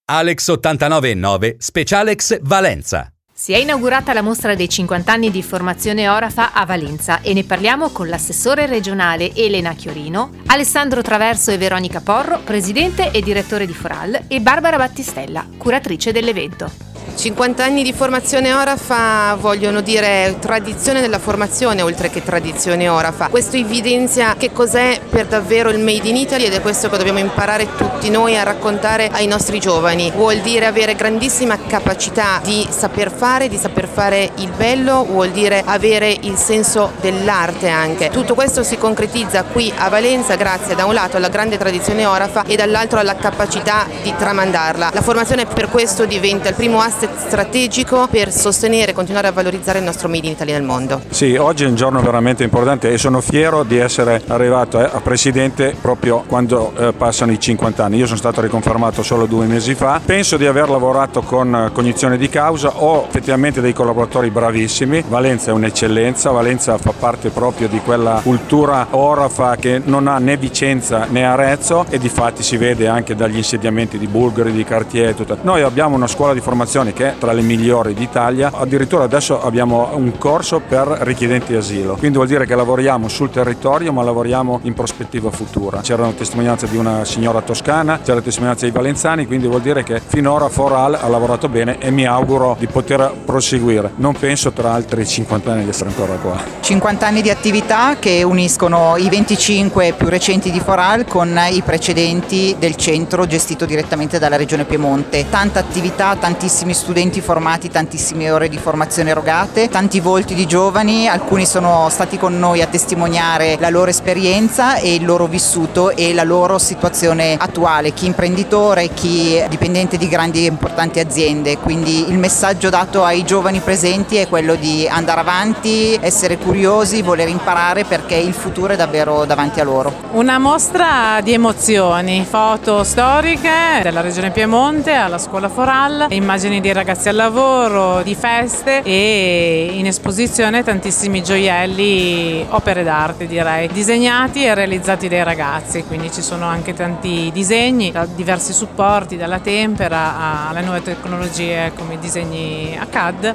Alex 89.9 Specialex Valenza. Si è inaugurata la mostra dei 50 anni di formazione Orafa a Valenza e ne parliamo con l'assessore regionale Elena Chiorino, Alessandro Traverso e Veronica Porro, presidente e direttore di Foral, e Barbara Battistella, curatrice dell'evento. 50 anni di formazione Orafa vogliono dire tradizione della formazione oltre che tradizione Orafa. Questo evidenzia che cos'è per davvero il Made in Italy ed è questo che dobbiamo imparare tutti noi a raccontare ai nostri giovani. Vuol dire avere grandissima capacità di saper fare il bello, vuol dire avere il senso dell'arte anche. Tutto questo si concretizza qui a Valenza grazie da un lato alla grande tradizione Orafa e dall'altro alla capacità di tramandarla. La formazione per questo diventa il primo asset strategico per sostenere e continuare a valorizzare il nostro Made in Italy nel mondo. Sì, oggi è un giorno veramente importante e sono fiero di essere arrivato a presidente proprio quando passano i 50 anni. Io sono stato riconfermato solo 2 mesi fa, penso di aver lavorato con cognizione di causa, ho effettivamente dei collaboratori bravissimi, Valenza è un'eccellenza, Valenza fa parte proprio di quella cultura Orafa che non ha né Vicenza né Arezzo e difatti si vede anche dagli insediamenti di Bulgari, di Cartier e tutto. Noi abbiamo una scuola di formazione che è tra le migliori d'Italia, addirittura adesso abbiamo un corso per richiedenti asilo, quindi vuol dire che lavoriamo sul territorio ma lavoriamo in prospettiva futura. C'era una testimonianza di una signora toscana, c'era la testimonianza dei valenzani, quindi vuol dire che finora Foral ha lavorato bene e mi auguro di poter proseguire. Non penso tra altri 50 anni di essere ancora qua. 50 anni di attività che uniscono i 25 più recenti di Foral con i precedenti del centro gestito direttamente dalla Regione Piemonte. Tanta attività, tantissimi studenti formati, tantissime ore di formazione erogate, tanti volti di giovani, alcuni sono stati con noi a testimoniare la loro esperienza e il loro vissuto e la loro situazione attuale, chi imprenditore, chi dipendente di grandi e importanti aziende, quindi il messaggio dato ai giovani presenti è quello di andare avanti, essere curiosi, voler imparare perché il futuro è davvero davanti a loro. Una mostra di emozioni, foto storiche della Regione Piemonte alla scuola Foral, immagini di ragazzi al lavoro, di feste e in esposizione tantissimi gioielli, opere d'arte direi, disegnati e realizzati dai ragazzi, quindi ci sono anche tanti disegni da diversi supporti, dalla tempera alle nuove tecnologie come i disegni a CAD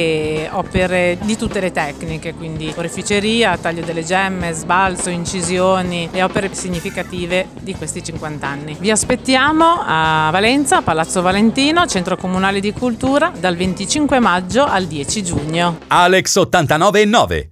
e opere di tutte le tecniche, quindi oreficeria, taglio delle gemme, sbalzo, incisioni, le opere significative di questi 50 anni. Vi aspettiamo a Valenza, Palazzo Valentino, Centro Comunale di Cultura, dal 25 maggio al 10 giugno. Alex 89.9